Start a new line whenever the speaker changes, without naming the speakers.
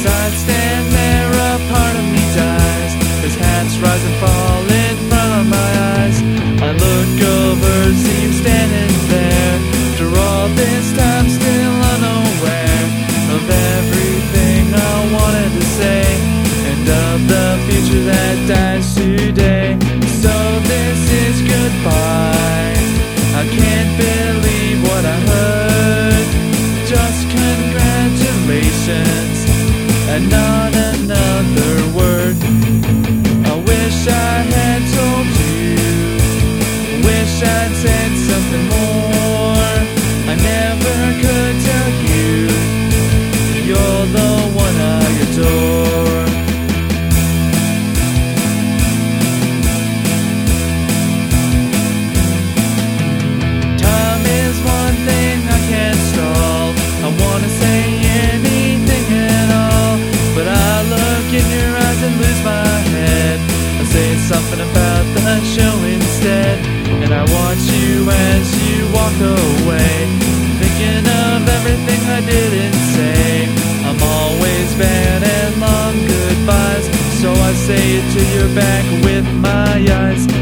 I'd stand there, a part of me dies as hats rise and fall in front of my eyes. I look over, see you standing there. After all this time, still unaware of everything I wanted to say, and of the future that dies today. So this is goodbye. I can't believe what I heard. Just congratulations and not another word. I wish I had told you, wish I'd said something more. I never could tell you, you're the one I adore. Time is one thing I can't stall. I wanna say anything at all, but I look in your eyes and lose my head. I say something about the show instead, and I watch you as you walk away, thinking of everything I didn't say. I'm always bad at long goodbyes, so I say it to your back with my eyes.